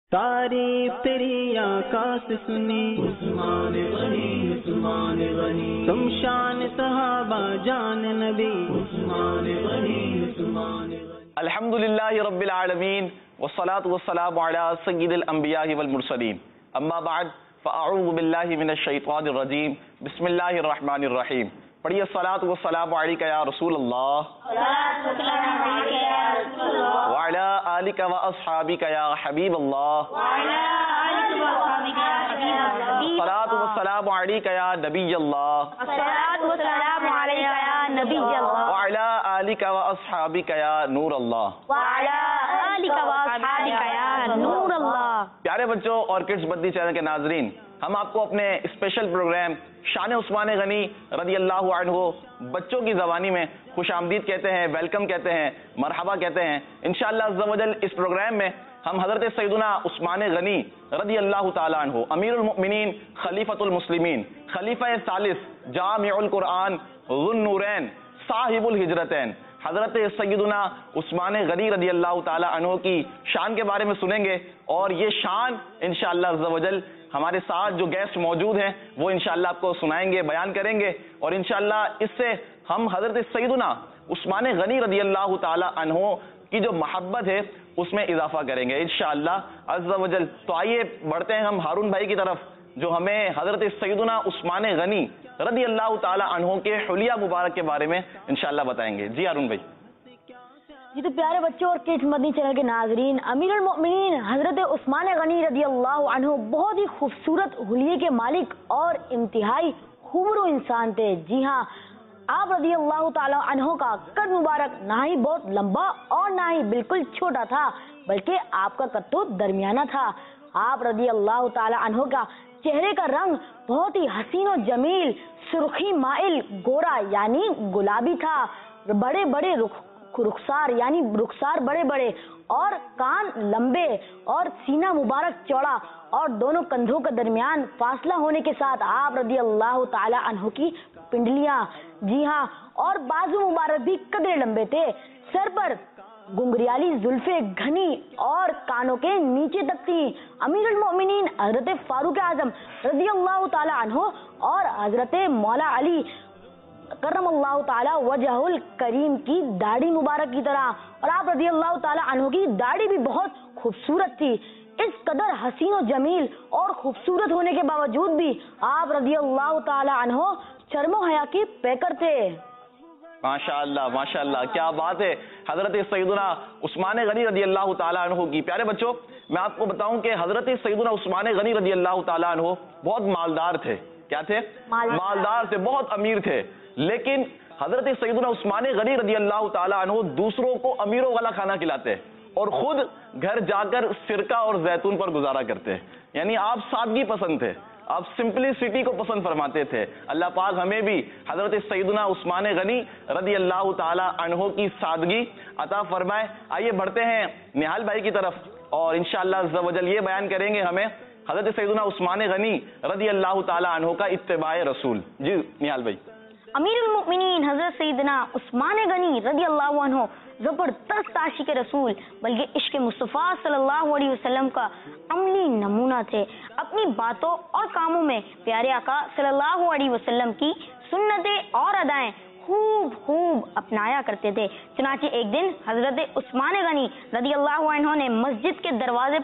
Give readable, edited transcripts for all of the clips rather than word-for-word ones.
تعریف تیری آقا سے سنی عثمان غنی عثمان غنی، تم شان صحابہ جان نبی عثمان غنی عثمان غنی۔ الحمدللہ رب العالمین والصلاة والسلام علی سید الانبیاء والمرسلین، اما بعد فاعوذ باللہ من الشیطان الرجیم، بسم اللہ الرحمن الرحیم۔ پڑھیے الصلاۃ والسلام علیک یا رسول اللہ وعلی آلک واصحابک یا حبیب اللہ، الصلاۃ والسلام علیک یا نبی اللہ وعلی آلک واصحابک یا نور اللہ۔ پیارے بچوں اور کڈز بدی چینل کے ناظرین، ہم آپ کو اپنے اسپیشل پروگرام شان عثمان غنی رضی اللہ عنہ بچوں کی زبانی میں خوش آمدید کہتے ہیں، ویلکم کہتے ہیں، مرحبا کہتے ہیں۔ انشاءاللہ عز و جل اس پروگرام میں ہم حضرت سیدنا عثمان غنی رضی اللہ تعالی عنہ امیر المؤمنین خلیفۃ المسلمین خلیفہ ثالث جامع القرآن ذو النورین صاحب الہجرتین حضرت سیدنا عثمان غنی رضی اللہ تعالی عنہ کی شان کے بارے میں سنیں گے، اور یہ شان انشاءاللہ عز و جل ہمارے ساتھ جو گیسٹ موجود ہیں وہ انشاءاللہ آپ کو سنائیں گے، بیان کریں گے، اور انشاءاللہ اس سے ہم حضرت سیدنا عثمان غنی رضی اللہ تعالی عنہ کی جو محبت ہے اس میں اضافہ کریں گے انشاءاللہ عز و جل۔ تو آئیے بڑھتے ہیں ہم ہارون بھائی کی طرف، جو ہمیں حضرت سیدنا عثمان غنی رضی اللہ تعالی عنہ کے حلیہ مبارک کے بارے میں انشاءاللہ بتائیں گے۔ جی ہارون بھائی۔ جی تو پیارے بچوں اور کڈز مدنی چینل کے ناظرین، امیر المؤمنین حضرت عثمان غنی رضی اللہ عنہ بہت ہی خوبصورت حلیے کے مالک اور انتہائی خوبرو انسان تھے۔ جی ہاں، آپ رضی اللہ تعالی عنہ کا قد مبارک نہ ہی بہت لمبا اور نہ ہی بالکل چھوٹا تھا، بلکہ آپ کا قد تو درمیانہ تھا۔ آپ رضی اللہ تعالی عنہ کا چہرے کا رنگ بہت ہی حسین و جمیل سرخی مائل گورا یعنی گلابی تھا، بڑے بڑے رخسار یعنی رخسار بڑے بڑے اور کان لمبے اور سینہ مبارک چوڑا اور دونوں کندھوں کے درمیان فاصلہ ہونے کے ساتھ آپ رضی اللہ تعالی عنہ کی پنڈلیاں، جی ہاں، اور بازو مبارک بھی قدرے لمبے تھے۔ سر پر گنگریالی زلفیں گھنی اور کانوں کے نیچے تک تھیں۔ امیر المؤمنین حضرت فاروق اعظم رضی اللہ تعالی عنہ اور حضرت مولا علی کرم اللہ تعالی وجہ الکریم کی داڑھی مبارک کی طرح، اور آپ رضی اللہ تعالی عنہ کی داڑھی بھی بہت خوبصورت تھی۔ اس قدر حسین و جمیل اور خوبصورت ہونے کے باوجود بھی آپ رضی اللہ تعالی عنہ شرم و حیا کے پیکر تھے۔ ماشاءاللہ ماشاءاللہ، کیا بات ہے حضرت سیدنا عثمان غنی رضی اللہ تعالیٰ عنہ کی۔ پیارے بچوں، میں آپ کو بتاؤں کہ حضرت سیدنا عثمان غنی رضی اللہ تعالیٰ عنہ بہت مالدار تھے۔ کیا تھے؟ مالدار تھے، بہت امیر تھے، لیکن حضرت سیدنا عثمان غنی رضی اللہ تعالیٰ عنہ دوسروں کو امیروں والا کھانا کھلاتے اور خود گھر جا کر سرکہ اور زیتون پر گزارا کرتے، یعنی آپ سادگی پسند تھے، آپ سمپلسٹی کو پسند فرماتے تھے۔ اللہ پاک ہمیں بھی حضرت سیدنا عثمان غنی رضی اللہ تعالی عنہ کی سادگی عطا فرمائے۔ آئیے بڑھتے ہیں نہال بھائی کی طرف، اور انشاءاللہ عز و جل یہ بیان کریں گے ہمیں حضرت سیدنا عثمان غنی رضی اللہ تعالی عنہ کا اتباع رسول۔ جی نہال بھائی۔ امیر المؤمنین حضرت سیدنا عثمان غنی رضی اللہ عنہ زبردست عاشق رسول بلکہ عشق مصطفیٰ صلی اللہ علیہ وسلم کا عملی نمونہ تھے۔ اپنی باتوں اور کاموں میں پیارے آقا صلی اللہ علیہ وسلم کی سنتیں اور ادائیں خوب اپنایا کرتے تھے۔ چنانچہ ایک دن حضرت عثمان غنی رضی اللہ عنہ نے مسجد کے دروازے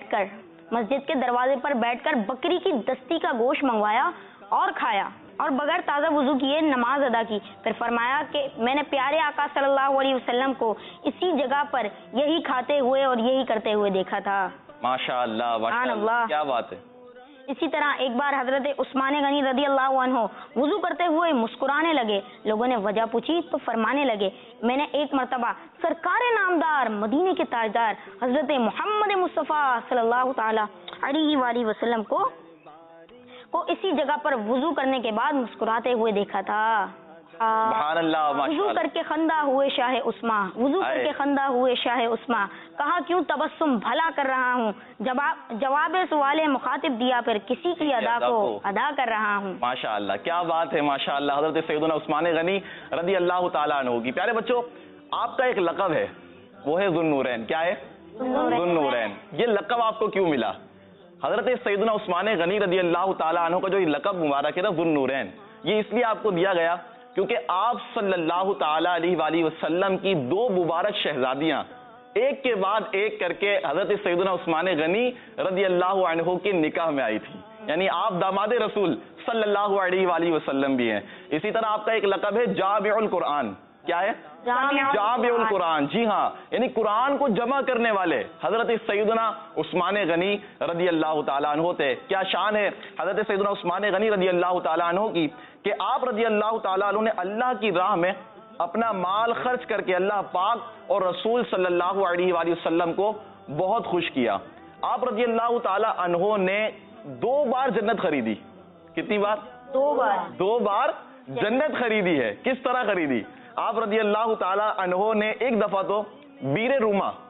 پر بیٹھ کر بکری کی دستی کا گوشت منگوایا اور کھایا، اور بغیر تازہ وضو کیے نماز ادا کی۔ پھر فرمایا کہ میں نے پیارے آقا صلی اللہ علیہ وسلم کو اسی جگہ پر یہی کھاتے ہوئے اور یہی کرتے ہوئے دیکھا تھا۔ ماشاءاللہ ماشاءاللہ، کیا بات ہے۔ اسی طرح ایک بار حضرت عثمان غنی رضی اللہ عنہ وضو کرتے ہوئے مسکرانے لگے۔ لوگوں نے وجہ پوچھی تو فرمانے لگے، میں نے ایک مرتبہ سرکار نامدار مدینے کے تاجدار حضرت محمد مصطفیٰ صلی اللہ تعالی علیہ وآلہ وسلم کو اسی جگہ پر وضو کرنے کے بعد مسکراتے ہوئے دیکھا تھا۔ سبحان اللہ، وضو کر کے خندہ ہوئے شاہ عثمان، وضو کر کے خندہ ہوئے شاہ عثمان، کہا کیوں تبسم بھلا کر رہا ہوں، جواب سوال مخاطب دیا، پھر کسی کی ادا کو ادا کر رہا ہوں۔ ماشاءاللہ، کیا بات ہے، ماشاءاللہ حضرت سیدنا عثمان غنی رضی اللہ تعالیٰ عنہ کی۔ پیارے بچوں، آپ کا ایک لقب ہے، وہ ہے ذو النورین۔ کیا ہے؟ ذوالنورین. یہ لقب آپ کو کیوں ملا؟ حضرت سیدنا عثمان غنی رضی اللہ تعالیٰ عنہ کا جو یہ لقب مبارک ہے نا ذوالنورین، یہ اس لیے آپ کو دیا گیا کیونکہ آپ صلی اللہ تعالیٰ علیہ وآلہ وسلم کی دو مبارک شہزادیاں ایک کے بعد ایک کر کے حضرت سیدنا عثمان غنی رضی اللہ عنہ کے نکاح میں آئی تھی. یعنی آپ داماد رسول صلی اللہ علیہ وآلہ وسلم بھی ہیں. اسی طرح آپ کا ایک لقب ہے جامع القرآن. کیا ہے؟ جامع القرآن. جی ہاں، یعنی قرآن کو جمع کرنے والے حضرت سیدنا عثمان غنی رضی اللہ تعالیٰ عنہ تھے. کیا شان ہے حضرت سیدنا عثمان غنی رضی اللہ تعالیٰ عنہ کی کہ آپ رضی اللہ تعالیٰ عنہ نے اللہ کی راہ میں اپنا مال خرچ کر کے اللہ پاک اور رسول صلی اللہ علیہ وآلہ وسلم کو بہت خوش کیا. آپ رضی اللہ تعالیٰ عنہ نے 2 بار جنت خریدی. کتنی بار؟ 2 بار جنت خریدی ہے. کس طرح خریدی؟ آپ رضی اللہ تعالیٰ عنہ نے ایک دفعہ تو بیر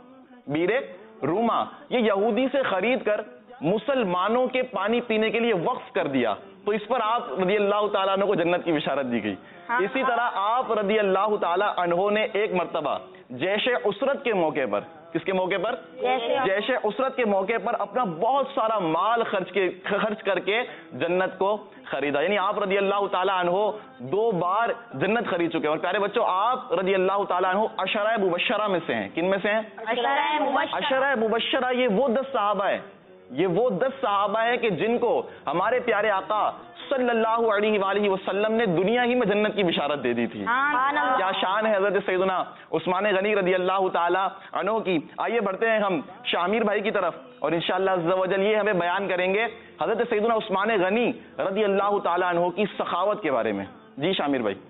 روما یہ یہودی سے خرید کر مسلمانوں کے پانی پینے کے لیے وقف کر دیا، تو اس پر آپ رضی اللہ تعالیٰ عنہ کو جنت کی بشارت دی گئی. اسی طرح آپ رضی اللہ تعالیٰ عنہ نے ایک مرتبہ جیش عسرت کے موقع پر، کس کے موقع پر؟ جیش عسرت کے موقع پر اپنا بہت سارا مال خرچ کر کے جنت کو خریدا. یعنی آپ رضی اللہ تعالیٰ عنہ 2 بار جنت خرید چکے. اور پیارے بچوں، آپ رضی اللہ تعالیٰ عنہ عشرہ مبشرہ میں سے ہیں. کن میں سے ہیں؟ عشرہ مبشرہ. یہ وہ 10 صحابہ ہیں کہ جن کو ہمارے پیارے آقا صلی اللہ علیہ وآلہ وسلم نے دنیا ہی میں جنت کی بشارت دے دی تھی. کیا شان ہے حضرت سیدنا عثمان غنی رضی اللہ تعالی عنہ کی. آئیے بڑھتے ہیں ہم شامیر بھائی کی طرف اور انشاءاللہ عز و جل یہ ہمیں بیان کریں گے حضرت سیدنا عثمان غنی رضی اللہ تعالی عنہ کی سخاوت کے بارے میں. جی شامیر بھائی.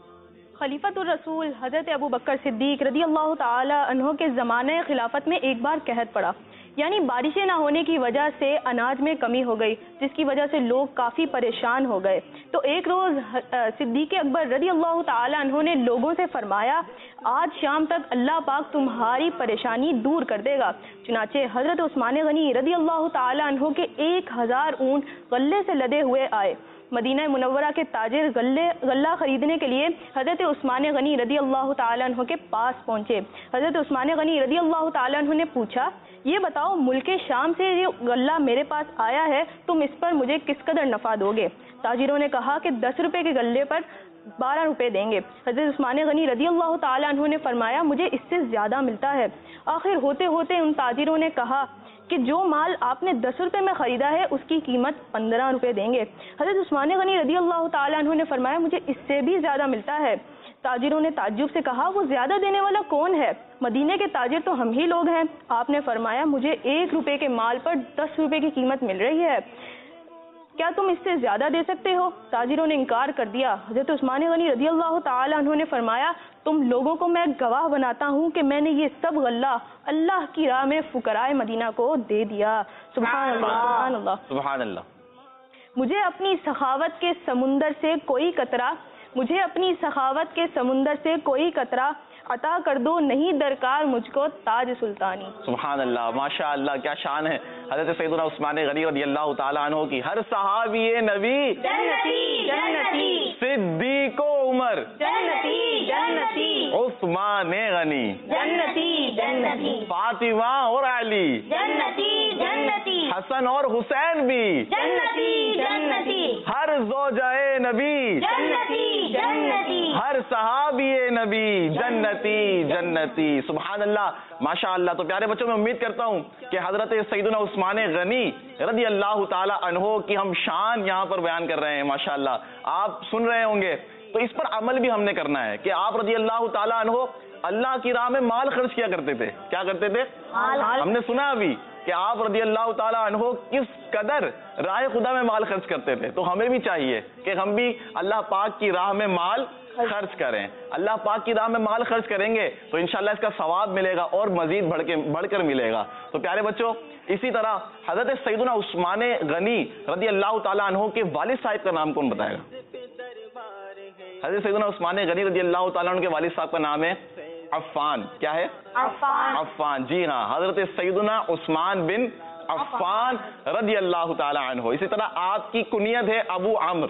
خلیفۃ الرسول حضرت ابو بکر صدیق رضی اللہ تعالی عنہ کے زمانے خلافت میں ایک بار قحط پڑا، یعنی بارشیں نہ ہونے کی وجہ سے اناج میں کمی ہو گئی، جس کی وجہ سے لوگ کافی پریشان ہو گئے. تو ایک روز صدیق اکبر رضی اللہ تعالی عنہ نے لوگوں سے فرمایا، آج شام تک اللہ پاک تمہاری پریشانی دور کر دے گا. چنانچہ حضرت عثمان غنی رضی اللہ تعالی عنہ کے 1000 اونٹ غلے سے لدے ہوئے آئے. مدینہ منورہ کے تاجر غلہ خریدنے کے لیے حضرت عثمان غنی رضی اللہ تعالی عنہ کے پاس پہنچے. حضرت عثمان غنی رضی اللہ تعالی عنہ نے پوچھا، یہ بتاؤ ملک شام سے یہ غلہ میرے پاس آیا ہے، تم اس پر مجھے کس قدر نفع دو گے؟ تاجروں نے کہا کہ 10 روپے کے غلے پر 12 روپے دیں گے. حضرت عثمان غنی رضی اللہ تعالی عنہ نے فرمایا، مجھے اس سے زیادہ ملتا ہے. آخر ہوتے ہوتے ان تاجروں نے کہا کہ جو مال آپ نے 10 روپے میں خریدا ہے اس کی قیمت 15 روپے دیں گے. حضرت عثمان غنی رضی اللہ تعالی عنہ نے فرمایا، مجھے اس سے بھی زیادہ ملتا ہے. تاجروں نے تعجب سے کہا، وہ زیادہ دینے والا کون ہے؟ مدینے کے تاجر تو ہم ہی لوگ ہیں. آپ نے فرمایا، مجھے 1 روپے کے مال پر 10 روپے کی قیمت مل رہی ہے، کیا تم اس سے زیادہ دے سکتے ہو؟ تاجروں نے انکار کر دیا. حضرت عثمان غنی رضی اللہ تعالی عنہ نے فرمایا، تم لوگوں کو میں گواہ بناتا ہوں کہ میں نے یہ سب غلہ اللہ کی راہ میں فقراء مدینہ کو دے دیا. سبحان اللہ، سبحان اللہ، سبحان اللہ. مجھے اپنی سخاوت کے سمندر سے کوئی قطرہ عطا کر دو، نہیں درکار مجھ کو تاج سلطانی. سبحان اللہ، ماشاء اللہ، کیا شان ہے حضرت سیدنا عثمان غنی رضی اللہ تعالیٰ عنہ کی. ہر صحابی نبی جنتی، صدیق و عمر جنتی، عثمان غنی جنتی، فاطمہ اور علی جنتی، حسن اور حسین بھی جنتی، ہر زوجہ نبی جنتی، ہر صحابی نبی جنتی. سبحان اللہ، ماشاء اللہ. تو پیارے بچوں، میں امید کرتا ہوں کہ حضرت سیدنا عثمان غنی رضی اللہ تعالی عنہ کی ہم شان یہاں پر بیان کر رہے ہیں. ماشاء اللہ آپ سن رہے ہوں گے، تو اس پر عمل بھی ہم نے کرنا ہے کہ آپ رضی اللہ تعالی عنہ اللہ کی راہ میں مال خرچ کیا کرتے تھے. کیا کرتے تھے؟ ہم نے سنا ابھی کہ آپ رضی اللہ تعالیٰ عنہ کس قدر راہ خدا میں مال خرچ کرتے تھے. تو ہمیں بھی چاہیے کہ ہم بھی اللہ پاک کی راہ میں مال خرچ کریں. اللہ پاک کی راہ میں مال خرچ کریں گے تو انشاءاللہ اس کا ثواب ملے گا اور مزید بڑھ کر ملے گا. تو پیارے بچوں، اسی طرح حضرت سیدنا عثمان غنی رضی اللہ تعالیٰ عنہ کے والد صاحب کا نام کون بتائے گا؟ حضرت سیدنا عثمان غنی رضی اللہ تعالیٰ عنہ کے والد صاحب کا نام ہے عفان. کیا ہے؟ عفان. جی ہاں، حضرت سیدنا عثمان بن عفان رضی اللہ تعالی عنہ. اسی طرح آپ کی کنیت ہے ابو عمرو.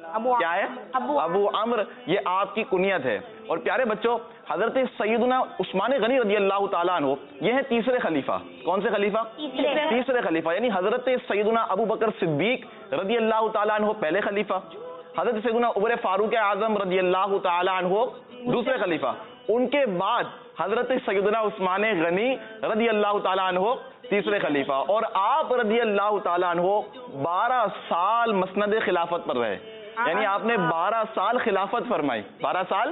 کیا ہے؟ ابو عمر، یہ آپ کی کنیت ہے. اور پیارے بچوں، حضرت سیدنا عثمان غنی رضی اللہ تعالیٰ عنہ یہ ہیں تیسرے خلیفہ. کون سے خلیفہ؟ تیسرے خلیفہ. یعنی حضرت سیدنا ابو بکر صدیق رضی اللہ تعالیٰ عنہ پہلے خلیفہ، حضرت سیدنا عمر فاروق اعظم رضی اللہ تعالیٰ عنہ دوسرے خلیفہ، ان کے بعد حضرت سیدنا عثمان غنی رضی اللہ تعالیٰ عنہ تیسرے خلیفہ. اور آپ رضی اللہ تعالیٰ عنہ 12 سال مسند خلافت پر رہے. یعنی آپ نے 12 سال خلافت فرمائی، 12 سال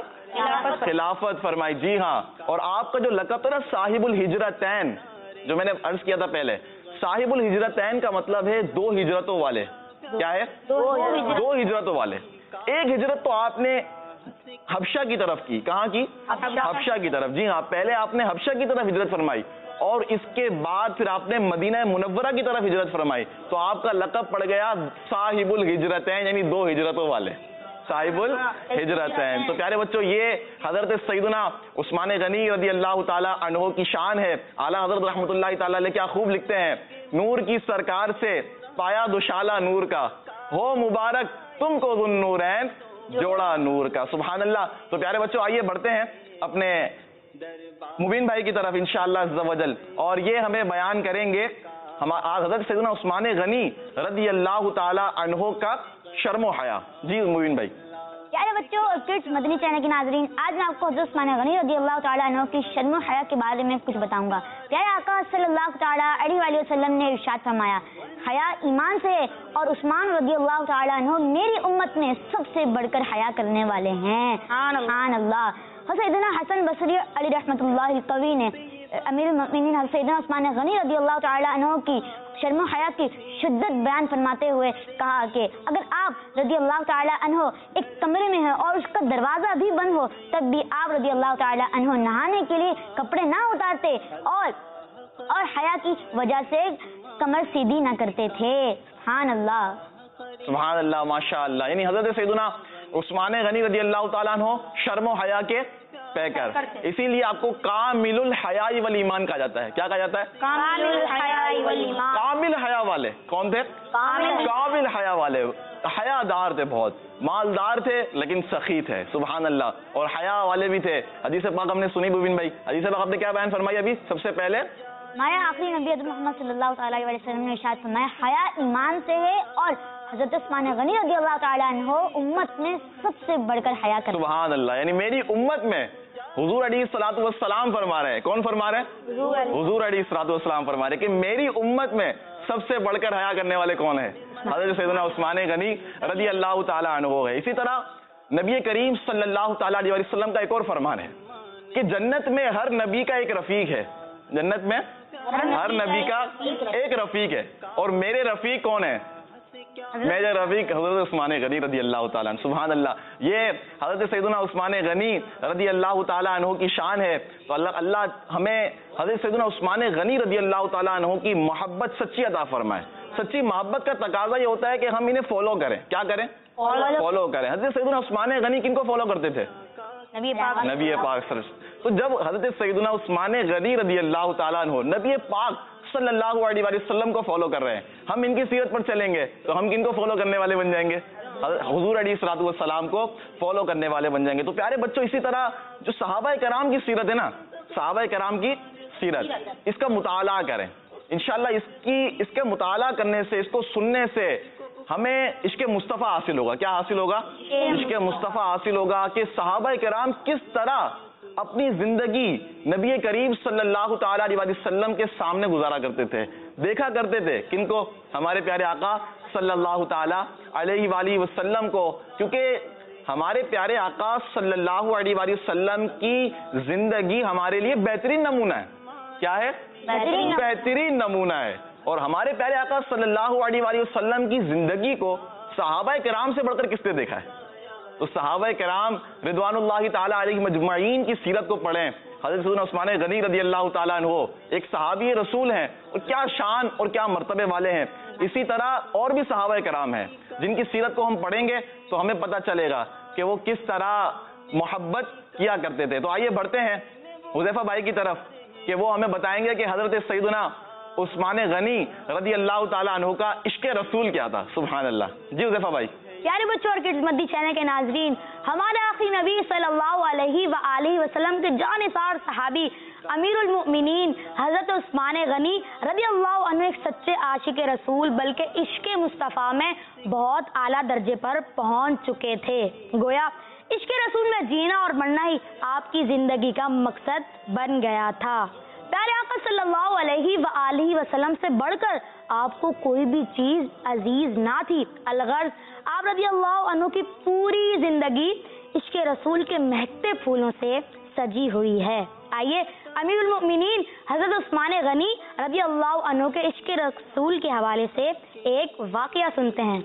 خلافت فرمائی. جی ہاں. اور آپ کا جو لقب تھا نا صاحب الہجرتین، جو میں نے عرض کیا تھا پہلے، صاحب الہجرتین کا مطلب ہے 2 ہجرتوں والے. کیا ہے؟ 2 ہجرتوں والے. ایک ہجرت تو آپ نے حبشہ کی طرف کی. کہاں کی؟ حبشہ کی طرف. جی ہاں، پہلے آپ نے حبشہ کی طرف ہجرت فرمائی اور اس کے بعد پھر آپ نے مدینہ منورہ کی طرف ہجرت فرمائی. تو آپ کا لقب پڑ گیا صاحب الہجرتین، یعنی 2 ہجرتوں والے، صاحب الہجرتین. تو پیارے بچوں، یہ حضرت سیدنا عثمان غنی رضی اللہ تعالی عنہ کی شان ہے. اعلیٰ حضرت رحمۃ اللہ تعالی علیہ کیا خوب لکھتے ہیں، نور کی سرکار سے پایا دوشالہ نور کا، ہو مبارک تم کو ذو النورین جوڑا نور کا. سبحان اللہ. تو پیارے بچوں، آئیے بڑھتے ہیں اپنے مبین بھائی کی طرف انشاءاللہ عز و جل، اور یہ ہمیں بیان کریں گے آج حضرت سیدنا عثمان غنی رضی اللہ تعالی عنہ کا شرم و حیا. جی مبین بھائی. پیارے بچوں اور کڈس مدنی چینل کے ناظرین، آج میں آپ کو حضرت عثمان غنی رضی اللہ تعالیٰ عنہ کی شرم و حیا کے بارے میں کچھ بتاؤں گا. پیارے آقا صلی اللہ تعالیٰ علیہ وآلہ وسلم نے ارشاد فرمایا، حیا ایمان سے ہے اور عثمان رضی اللہ تعالیٰ عنہ میری امت میں سب سے بڑھ کر حیا کرنے والے ہیں. سبحان اللہ. سیدنا حسن بصری علی رحمۃ اللہ القوی نے امیر المؤمنین سیدنا عثمان غنی رضی اللہ تعالیٰ عنہ کی شرم و حیا کی شدت بیان فرماتے ہوئے کہا کہ اگر آپ رضی اللہ تعالیٰ عنہ ایک کمرے میں ہیں اور اس کا دروازہ بھی بند ہو، تب بھی آپ رضی اللہ تعالیٰ عنہ نہانے کے لیے کپڑے نہ اتارتے اور حیا کی وجہ سے کمر سیدھی نہ کرتے تھے. سبحان اللہ. سبحان اللہ، ماشاء اللہ. یعنی حضرت سیدنا عثمان غنی رضی اللہ تعالیٰ عنہ شرم و حیا کے پیکر، اسی لیے آپ کو کامل الحیا والایمان کہا جاتا ہے. کیا کہا جاتا ہے؟ کامل الحیا والایمان. کامل حیا والے کون تھے؟ کامل حیا والے. حیا دار تھے، بہت مالدار تھے لیکن سخی تھے. سبحان اللہ. اور حیا والے بھی تھے. حدیث پاک ہم نے سنی مبین بھائی، حدیث پاک آپ نے کیا بیان فرمائی ابھی سب سے پہلے؟ ہمارے آخری نبی حضرت محمد صلی اللہ تعالیٰ علیہ وسلم نے ارشاد فرمایا، حیا ایمان سے ہے اور حضرت عثمان غنی رضی اللہ تعالیٰ عنہ امت میں سب سے بڑھ کر حیا کرتے. سبحان اللہ. یعنی میری امت میں حضور علیہ الصلوۃ والسلام فرما رہے ہیں. کون فرما رہے ہیں؟ حضور علیہ الصلوۃ والسلام فرما رہے ہیں کہ میری امت میں سب سے بڑھ کر حیا کرنے والے کون ہیں؟ حضرت سیدنا عثمان غنی رضی اللہ تعالیٰ عنہ ہے. اسی طرح نبی کریم صلی اللہ تعالیٰ علیہ وسلم کا ایک اور فرمان ہے کہ جنت میں ہر نبی کا ایک رفیق ہے. جنت میں ہر نبی کا ایک رفیق ہے، اور میرے رفیق کون ہے؟ میرے رفیق حضرت عثمان غنی رضی اللہ تعالیٰ عنہ. سبحان اللہ. یہ حضرت سیدنا عثمان غنی رضی اللہ تعالیٰ عنہ کی شان ہے. تو اللہ ہمیں حضرت سیدنا عثمان غنی رضی اللہ تعالیٰ عنہ کی محبت سچی عطا فرمائے. سچی محبت کا تقاضا یہ ہوتا ہے کہ ہم انہیں فالو کریں. کیا کریں؟ فالو کریں. حضرت سیدنا عثمان غنی کن کو فالو کرتے تھے؟ نبی پاک صلی اللہ علیہ وسلم. تو جب حضرت سیدنا عثمان غنی رضی اللہ تعالیٰ عنہ نبی پاک صلی اللہ علیہ وسلم کو فالو کر رہے ہیں، ہم ان کی سیرت پر چلیں گے تو ہم کن کو فالو کرنے والے بن جائیں گے؟ حضور علیہ الصلوۃ والسلام کو فالو کرنے والے بن جائیں گے. تو پیارے بچوں، اسی طرح جو صحابہ کرام کی سیرت ہے نا، صحابہ کرام کی سیرت، اس کا مطالعہ کریں. انشاءاللہ اس کے مطالعہ کرنے سے، اس کو سننے سے ہمیں عشق مصطفیٰ حاصل ہوگا. کیا حاصل ہوگا؟ عشق مصطفیٰ حاصل ہوگا کہ صحابہ کرام کس طرح اپنی زندگی نبی کریم صلی اللہ تعالیٰ علیہ وسلم کے سامنے گزارا کرتے تھے، دیکھا کرتے تھے. کن کو؟ ہمارے پیارے آقا صلی اللہ تعالیٰ علیہ وآلہ وسلم کو. کیونکہ ہمارے پیارے آقا صلی اللہ علیہ وآلہ وسلم کی زندگی ہمارے لیے بہترین نمونہ ہے. کیا ہے؟ بہترین نمونہ ہے. اور ہمارے پیارے آقا صلی اللہ علیہ وآلہ وسلم کی زندگی کو صحابہ کرام سے بڑھ کر کس نے دیکھا ہے؟ تو صحابہ کرام رضوان اللہ تعالیٰ علیہ مجمعین کی سیرت کو پڑھیں. حضرت سیدنا عثمان غنی رضی اللہ تعالیٰ عنہ ایک صحابی رسول ہیں، اور کیا شان اور کیا مرتبے والے ہیں. اسی طرح اور بھی صحابہ کرام ہیں جن کی سیرت کو ہم پڑھیں گے تو ہمیں پتہ چلے گا کہ وہ کس طرح محبت کیا کرتے تھے. تو آئیے بڑھتے ہیں حذیفہ بھائی کی طرف کہ وہ ہمیں بتائیں گے کہ حضرت سیدنا عثمان غنی رضی اللہ تعالیٰ عنہ کا عشق رسول کیا تھا. سبحان اللہ. جی حذیفہ بھائی. پیارے بچوں اور کڈز مدی چینل کے ناظرین، ہمارے آخری نبی صلی اللہ علیہ وآلہ وسلم کے جانثار صحابی امیر المؤمنین حضرت عثمان غنی رضی اللہ عنہ ایک سچے عاشق رسول بلکہ عشق مصطفیٰ میں بہت اعلیٰ درجے پر پہنچ چکے تھے۔ گویا عشق رسول میں جینا اور مرنا ہی آپ کی زندگی کا مقصد بن گیا تھا۔ پیارے آقا صلی اللہ علیہ وآلہ وسلم سے بڑھ کر آپ کو کوئی بھی چیز عزیز نہ تھی۔ الغرض آپ رضی اللہ عنہ کی پوری زندگی عشق رسول کے مہکتے پھولوں سے سجی ہوئی ہے۔ آئیے امیر المؤمنین حضرت عثمان غنی رضی اللہ عنہ کے عشق رسول کے حوالے سے ایک واقعہ سنتے ہیں۔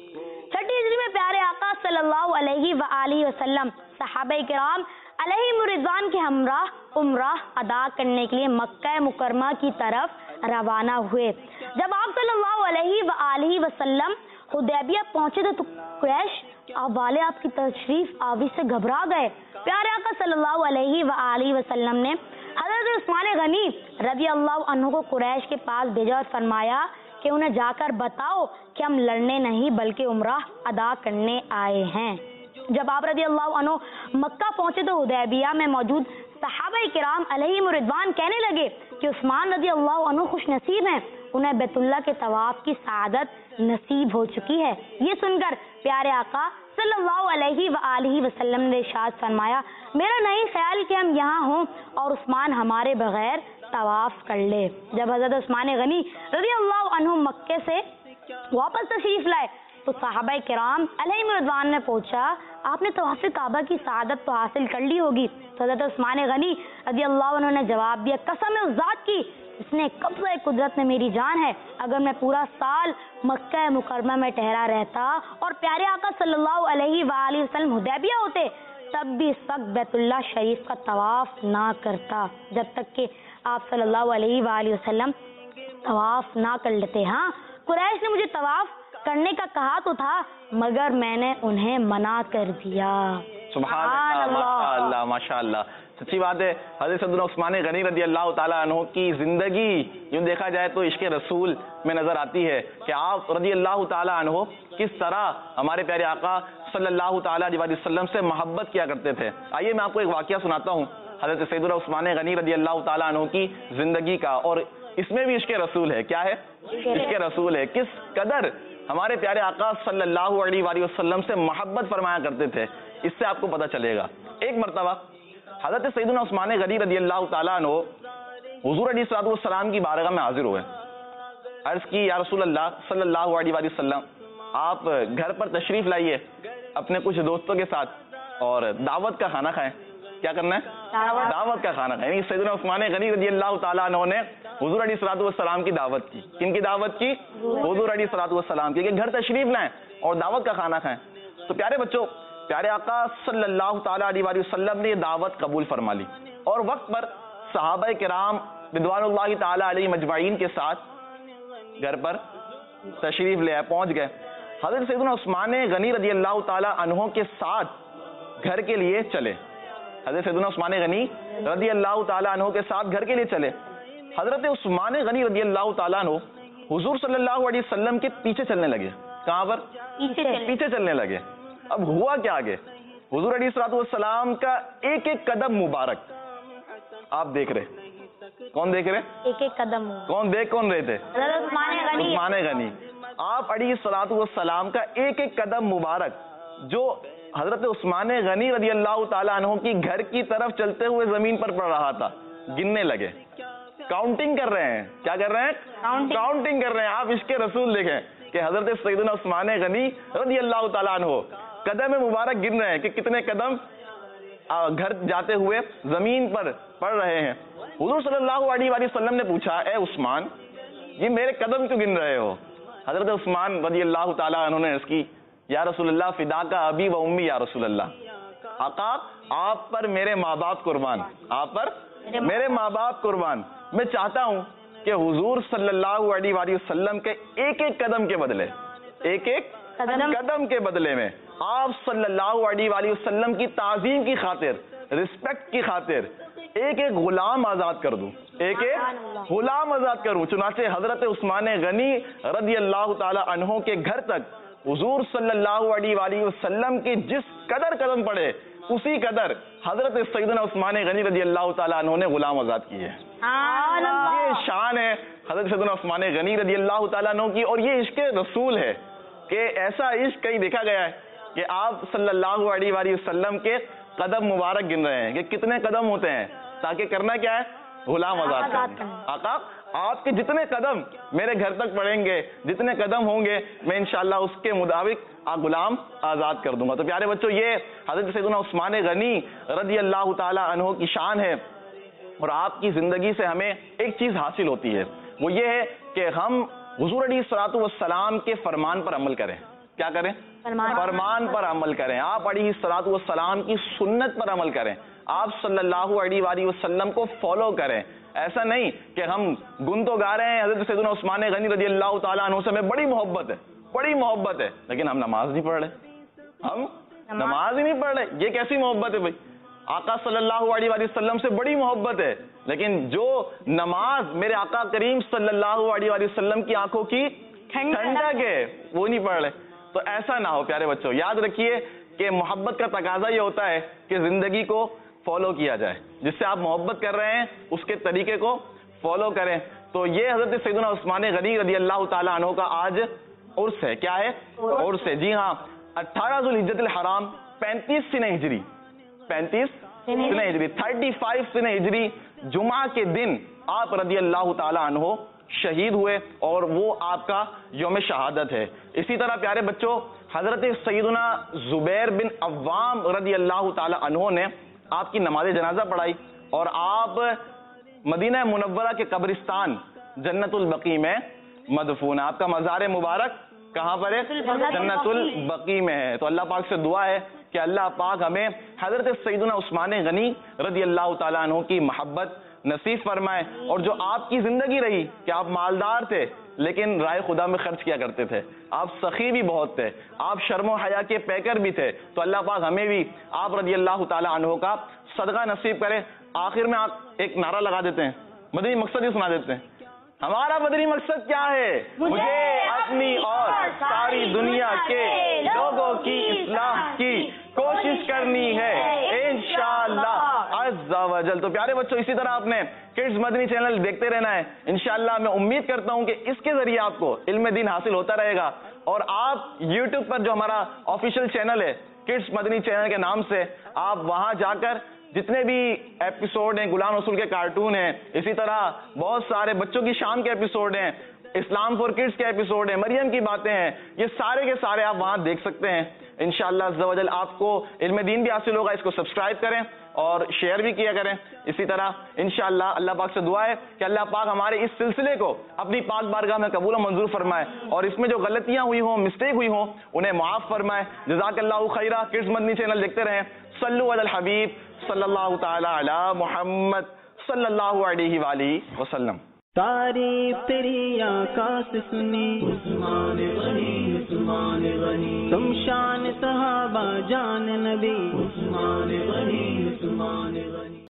چھٹی ہجری میں پیارے آقا صلی اللہ علیہ وآلہ وسلم صحابہ کرام علیہم رضوان کے ہمراہ عمرہ ادا کرنے کے لیے مکہ مکرمہ کی طرف روانہ ہوئے۔ جب آپ صلی اللہ علیہ وآلہ وسلم حدیبیہ پہنچے تو قریش والے آپ کی تشریف آوری سے گھبرا گئے۔ پیارے آقا صلی اللہ علیہ وآلہ وسلم نے حضرت عثمان غنی رضی اللہ عنہ کو قریش کے پاس بھیجا اور فرمایا کہ انہیں جا کر بتاؤ کہ ہم لڑنے نہیں بلکہ عمرہ ادا کرنے آئے ہیں۔ جب آپ رضی اللہ عنہ مکہ پہنچے تو حدیبیہ میں موجود صحابہ کرام علیہم رضوان کہنے لگے کہ عثمان رضی اللہ عنہ خوش نصیب ہیں، انہیں بیت اللہ کے طواف کی سعادت نصیب ہو چکی ہے۔ یہ سن کر پیارے آقا صلی اللہ علیہ وآلہ وسلم نے ارشاد فرمایا، میرا نہیں خیال کہ ہم یہاں ہوں اور عثمان ہمارے بغیر طواف کر لے۔ جب حضرت عثمان غنی رضی اللہ عنہ مکے سے واپس تشریف لائے تو صحابہ کرام علیہم رضوان نے پوچھا، آپ نے طواف کعبہ کی سعادت تو حاصل کر لی ہوگی؟ تو حضرت عثمان غنی رضی اللہ عنہ نے جواب دیا، قسم اس ذات کی جس نے قبضہ قدرت میں میری جان ہے، اگر میں پورا سال مکہ مکرمہ میں ٹھہرا رہتا اور پیارے آقا صلی اللہ علیہ وآلہ وسلم حدیبیہ ہوتے تب بھی اس وقت بیت اللہ شریف کا طواف نہ کرتا، جب تک کہ آپ صلی اللہ علیہ وآلہ وسلم طواف نہ کر لیتے۔ ہاں، قریش نے مجھے طواف کرنے کا کہا تو تھا مگر میں نے انہیں منع کر دیا۔ سبحان اللہ، ماشاءاللہ ماشاءاللہ، سچی بات ہے۔ حضرت سیدنا عثمان غنی رضی اللہ تعالیٰ عنہ کی زندگی یوں دیکھا جائے تو عشق رسول میں نظر آتی ہے کہ آپ رضی اللہ تعالیٰ عنہ کس طرح ہمارے پیارے آقا صلی اللہ تعالیٰ علیہ وسلم سے محبت کیا کرتے تھے۔ آئیے میں آپ کو ایک واقعہ سناتا ہوں حضرت سیدنا عثمان غنی رضی اللہ تعالیٰ عنہ کی زندگی کا، اور اس میں بھی عشق رسول ہے۔ کیا ہے؟ عشق رسول ہے۔ کس قدر ہمارے پیارے آقا صلی اللہ علیہ وآلہ وسلم سے محبت فرمایا کرتے تھے، اس سے آپ کو پتہ چلے گا۔ ایک مرتبہ حضرت سیدنا عثمان غنی رضی اللہ تعالیٰ عنہ حضور علیہ الصلوۃ والسلام کی بارگاہ میں حاضر ہوئے۔ عرض کی، یا رسول اللہ صلی اللہ علیہ وآلہ وسلم، آپ گھر پر تشریف لائیے اپنے کچھ دوستوں کے ساتھ اور دعوت کا کھانا کھائیں۔ کیا کرنا ہے؟ دعوت کا کھانا کھائیں۔ سیدنا عثمان غنی رضی اللہ تعالیٰ عنہ نے حضور علیہ الصلوۃ والسلام کی دعوت کی۔ کن کی دعوت کی؟ حضور علیہ الصلوۃ والسلام کی، کہ گھر تشریف لائیں اور دعوت کا کھانا کھائیں۔ تو پیارے بچوں، پیارے آقا صلی اللہ تعالیٰ علیہ وآلہ وسلم نے یہ دعوت قبول فرما لی اور وقت پر صحابہ کرام رضوان اللہ تعالیٰ علیہ مجمعین کے ساتھ گھر پر تشریف لے آئے، پہنچ گئے۔ حضرت سیدنا عثمان غنی رضی اللہ تعالیٰ عنہ کے ساتھ گھر کے لیے چلے۔ حضرت سیدنا عثمان غنی رضی اللہ تعالیٰ عنہ کے ساتھ گھر کے لیے چلے۔ حضرت عثمان غنی رضی اللہ تعالیٰ عنہ حضور صلی اللہ علیہ وسلم کے پیچھے چلنے لگے۔ کہاں پر؟ پیچھے چلنے لگے۔ اب ہوا کیا آگے؟ حضور علیہ الصلوۃ والسلام کا ایک ایک قدم مبارک آپ دیکھ رہے۔ کون دیکھ رہے؟ ایک ایک قدم کون دیکھ کون رہے تھے؟ حضرت عثمان غنی۔ آپ علیہ الصلوۃ والسلام کا ایک ایک قدم مبارک جو حضرت عثمان غنی رضی اللہ تعالیٰ عنہ کی گھر کی طرف چلتے ہوئے زمین پر پڑ رہا تھا، گننے لگے، کاؤنٹنگ کر رہے ہیں۔ کیا کر رہے ہیں؟ کاؤنٹنگ کر رہے ہیں۔ آپ عشق رسول دیکھیں کہ حضرت سیدنا عثمان غنی رضی اللہ تعالیٰ عنہ قدم مبارک گن رہے ہیں کہ کتنے قدم گھر جاتے ہوئے زمین پر پڑ رہے ہیں۔ حضور صلی اللہ علیہ وآلہ وسلم نے پوچھا، اے عثمان، یہ میرے قدم کیوں گن رہے ہو؟ حضرت عثمان رضی اللہ تعالیٰ عنہ نے اس کی، یا رسول اللہ فدا کا ابی و امی یا رسول اللہ، آقا آپ پر میرے ماں باپ قربان، آپ پر میرے ماں باپ قربان۔ میں چاہتا ہوں کہ حضور صلی اللہ علیہ وآلہ وسلم کے ایک ایک قدم کے بدلے، ایک ایک قدم کے بدلے میں آپ صلی اللہ علیہ وآلہ وسلم کی تعظیم کی خاطر، رسپیکٹ کی خاطر ایک ایک غلام آزاد کر دوں، ایک ایک غلام آزاد کروں۔ چنانچہ حضرت عثمان غنی رضی اللہ تعالی عنہ کے گھر تک حضور صلی اللہ علیہ وآلہ وسلم کی جس قدر قدم پڑے اسی قدر حضرت سیدنا عثمان غنی رضی اللہ تعالیٰ عنہ نے غلام آزاد کیے. یہ شان ہے حضرت سیدنا عثمان غنی رضی اللہ تعالیٰ عنہ کی, اور یہ عشق رسول ہے کہ ایسا عشق کہیں دیکھا گیا ہے کہ آپ صلی اللہ علیہ وآلہ وسلم کے قدم مبارک گن رہے ہیں کہ کتنے قدم ہوتے ہیں, تاکہ کرنا کیا ہے, غلام آزاد کرنا. آقا آپ کے جتنے قدم میرے گھر تک پڑیں گے, جتنے قدم ہوں گے, میں انشاءاللہ اس کے مطابق غلام آزاد کر دوں گا. تو پیارے بچوں, یہ حضرت سیدنا عثمان غنی رضی اللہ تعالی عنہ کی شان ہے, اور آپ کی زندگی سے ہمیں ایک چیز حاصل ہوتی ہے, وہ یہ ہے کہ ہم حضور علیہ الصلوۃ والسلام کے فرمان پر عمل کریں. کیا کریں؟ فرمان پر عمل کریں. آپ علیہ الصلوۃ والسلام کی سنت پر عمل کریں. آپ صلی اللہ علیہ وآلہ وسلم کو فالو کریں. ایسا نہیں کہ ہم گن تو گا رہے ہیں حضرت سیدنا عثمان غنی رضی اللہ تعالیٰ عنہ سے ہمیں بڑی محبت ہے, بڑی محبت ہے, لیکن ہم نماز نہیں پڑھ رہے, ہم نماز ہی نہیں پڑھ رہے. یہ کیسی محبت ہے بھائی؟ آقا صلی اللہ علیہ وآلہ وسلم سے بڑی محبت ہے, لیکن جو نماز میرے آقا کریم صلی اللہ علیہ وآلہ وسلم کی آنکھوں کی ٹھنڈک ہے وہ نہیں پڑھ رہے. تو ایسا نہ ہو پیارے بچوں. یاد رکھیے کہ محبت کا تقاضا یہ ہوتا ہے کہ زندگی کو فالو کیا جائے, جس سے آپ محبت کر رہے ہیں اس کے طریقے کو فالو کریں. تو یہ حضرت سیدنا عثمان غنی رضی اللہ تعالیٰ عنہ کا آج عرس ہے. کیا ہے؟ عرس ہے. جی ہاں, 18 ذوالحجۃ الحرام 35 سنہ ہجری, 35 سنہ ہجری 35 سنہ ہجری جمعہ کے دن آپ رضی اللہ تعالیٰ عنہ شہید ہوئے, اور وہ آپ کا یوم شہادت ہے. اسی طرح پیارے بچوں, حضرت سیدنا زبیر بن عوام رضی اللہ تعالیٰ عنہ نے آپ کی نماز جنازہ پڑھائی, اور آپ مدینہ منورہ کے قبرستان جنت البقیع میں مدفون. آپ کا مزار مبارک کہاں پر ہے؟ جنت البقیع میں ہے. تو اللہ پاک سے دعا ہے کہ اللہ پاک ہمیں حضرت سیدنا عثمان غنی رضی اللہ تعالیٰ عنہ کی محبت نصیب فرمائے, اور جو آپ کی زندگی رہی کہ آپ مالدار تھے لیکن رائے خدا میں خرچ کیا کرتے تھے, آپ سخی بھی بہت تھے, آپ شرم و حیا کے پیکر بھی تھے, تو اللہ پاک ہمیں بھی آپ رضی اللہ تعالی عنہ کا صدقہ نصیب کرے. آخر میں آپ ایک نعرہ لگا دیتے ہیں, مدنی مقصد ہی سنا دیتے ہیں. ہمارا مدنی مقصد کیا ہے؟ مجھے اپنی اور ساری دنیا کے لوگوں کی اصلاح کی کوشش کرنی ہے انشاءاللہ عز و جل. تو پیارے بچوں, اسی طرح آپ نے کڈز مدنی چینل دیکھتے رہنا ہے. انشاءاللہ میں امید کرتا ہوں کہ اس کے ذریعے آپ کو علم دین حاصل ہوتا رہے گا, اور آپ یوٹیوب پر جو ہمارا آفیشیل چینل ہے کڈز مدنی چینل کے نام سے, آپ وہاں جا کر جتنے بھی ایپیسوڈ ہیں, غلام رسول کے کارٹون ہیں, اسی طرح بہت سارے بچوں کی شان کے ایپیسوڈ ہیں, اسلام فور کڈز کے ایپیسوڈ ہیں, مریم کی باتیں ہیں, یہ سارے کے سارے آپ وہاں دیکھ سکتے ہیں. انشاءاللہ عز و جل آپ کو علم دین بھی حاصل ہوگا. اس کو سبسکرائب کریں اور شیئر بھی کیا کریں. اسی طرح انشاءاللہ اللہ پاک سے دعا ہے کہ اللہ پاک ہمارے اس سلسلے کو اپنی پاک بارگاہ میں قبول و منظور فرمائے, اور اس میں جو غلطیاں ہوئی ہوں, مسٹیک ہوئی ہوں, انہیں معاف فرمائے. جزاک اللہ خیرہ. کڈز مدنی چینل دیکھتے رہیں. صلو علی الحبیب صلی اللہ تعالی علی محمد صلی اللہ علیہ وآلہ وسلم. تعریف تیری آقا سے سنی عثمان غنی, عثمان غنی, تم شان صحابہ جان نبی عثمان غنی, عثمان غنی.